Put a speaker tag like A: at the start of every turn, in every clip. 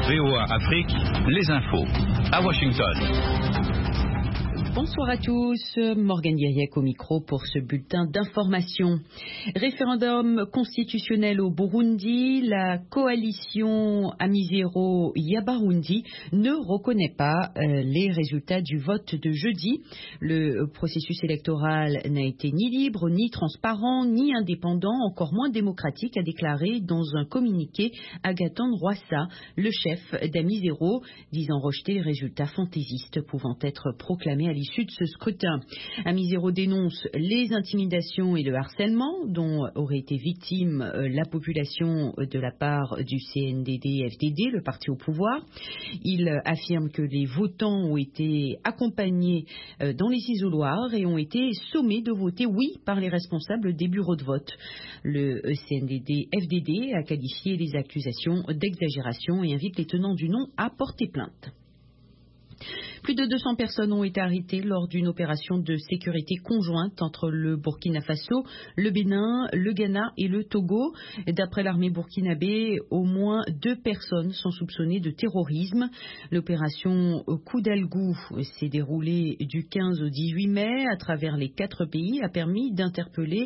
A: VOA Afrique, les infos. À Washington.
B: Bonsoir à tous, Morgane Guiriec au micro pour ce bulletin d'information. Référendum constitutionnel au Burundi, la coalition Amizero Yabarundi ne reconnaît pas les résultats du vote de jeudi. Le processus électoral n'a été ni libre, ni transparent, ni indépendant, encore moins démocratique, a déclaré dans un communiqué Agathon Rwasa, le chef d'Amizero, disant rejeter les résultats fantaisistes pouvant être proclamés à l'issue de ce scrutin. Amizero dénonce les intimidations et le harcèlement dont aurait été victime la population de la part du CNDD-FDD, le parti au pouvoir. Il affirme que les votants ont été accompagnés dans les isoloirs et ont été sommés de voter oui par les responsables des bureaux de vote. Le CNDD-FDD a qualifié les accusations d'exagération et invite les tenants du non à porter plainte. Plus de 200 personnes ont été arrêtées lors d'une opération de sécurité conjointe entre le Burkina Faso, le Bénin, le Ghana et le Togo. D'après l'armée burkinabé, au moins 2 personnes sont soupçonnées de terrorisme. L'opération Koudalgou s'est déroulée du 15 au 18 mai à travers les 4 pays, a permis d'interpeller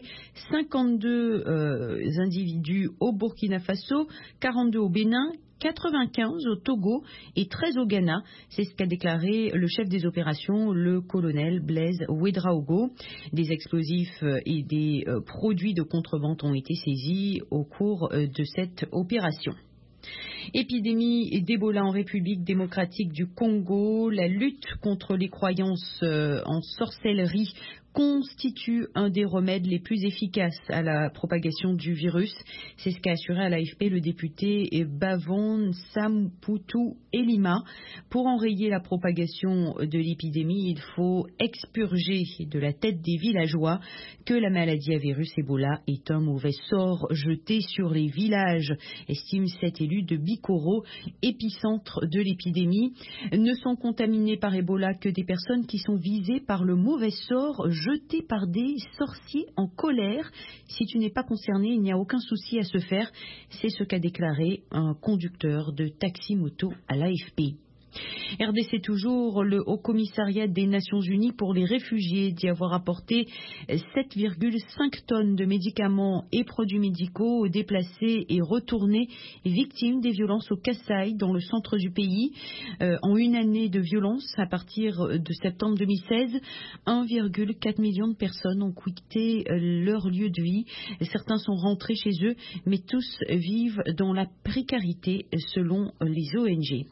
B: 52 individus au Burkina Faso, 42 au Bénin, 95 au Togo et 13 au Ghana. C'est ce qu'a déclaré le chef des opérations, le colonel Blaise Ouedraogo. Des explosifs et des produits de contrebande ont été saisis au cours de cette opération. Épidémie d'Ebola en République démocratique du Congo, la lutte contre les croyances en sorcellerie constitue un des remèdes les plus efficaces à la propagation du virus. C'est ce qu'a assuré à l'AFP le député Bavon Samputu Elima. Pour enrayer la propagation de l'épidémie, il faut expurger de la tête des villageois que la maladie à virus Ebola est un mauvais sort jeté sur les villages, estime cet élu de Bikoro, épicentre de l'épidémie. Ne sont contaminés par Ebola que des personnes qui sont visées par le mauvais sort jeté par des sorciers en colère. Si tu n'es pas concerné, il n'y a aucun souci à se faire. C'est ce qu'a déclaré un conducteur de taxi-moto à l'AFP. RDC toujours, le Haut-Commissariat des Nations Unies pour les réfugiés dit avoir apporté 7,5 tonnes de médicaments et produits médicaux aux déplacés et retournés victimes des violences au Kasaï dans le centre du pays. En une année de violence, à partir de septembre 2016, 1,4 million de personnes ont quitté leur lieu de vie. Certains sont rentrés chez eux, mais tous vivent dans la précarité selon les ONG.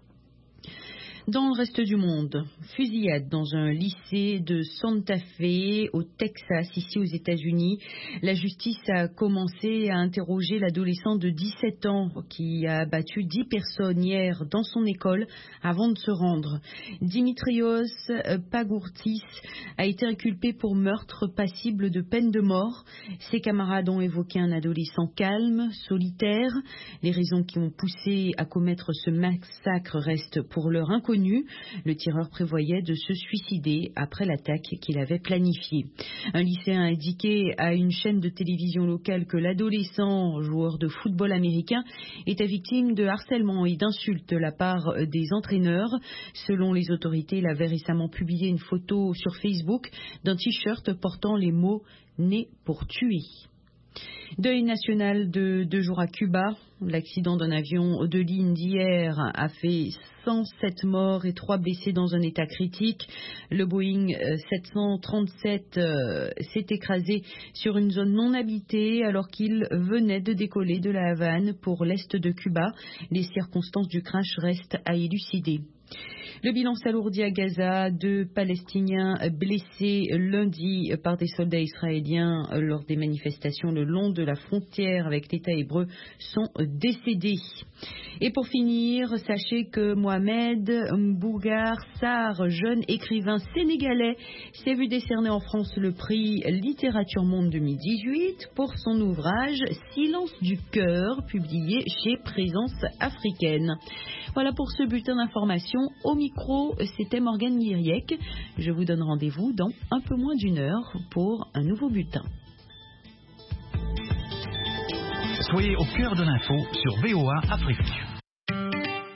B: Dans le reste du monde, fusillade dans un lycée de Santa Fe au Texas, ici aux États-Unis. La justice a commencé à interroger l'adolescent de 17 ans qui a abattu 10 personnes hier dans son école avant de se rendre. Dimitrios Pagourtis a été inculpé pour meurtre passible de peine de mort. Ses camarades ont évoqué un adolescent calme, solitaire. Les raisons qui ont poussé à commettre ce massacre restent pour l'heure inconnues. Le tireur prévoyait de se suicider après l'attaque qu'il avait planifiée. Un lycéen a indiqué à une chaîne de télévision locale que l'adolescent, joueur de football américain, était victime de harcèlement et d'insultes de la part des entraîneurs. Selon les autorités, il avait récemment publié une photo sur Facebook d'un t-shirt portant les mots « Né pour tuer ». Deuil national de 2 jours à Cuba. L'accident d'un avion de ligne d'hier a fait 107 morts et 3 blessés dans un état critique. Le Boeing 737 s'est écrasé sur une zone non habitée alors qu'il venait de décoller de la Havane pour l'est de Cuba. Les circonstances du crash restent à élucider. Le bilan s'alourdit à Gaza. 2 Palestiniens blessés lundi par des soldats israéliens lors des manifestations le long de la frontière avec l'État hébreu sont décédés. Et pour finir, sachez que Mohamed Mbougar Sarr, jeune écrivain sénégalais, s'est vu décerner en France le prix Littérature Monde 2018 pour son ouvrage Silence du cœur, publié chez Présence africaine. Voilà pour ce bulletin d'information. Au micro, c'était Morgane Guiriec. Je vous donne rendez-vous dans un peu moins d'1 heure pour un nouveau bulletin.
A: Soyez au cœur de l'info sur VOA Afrique.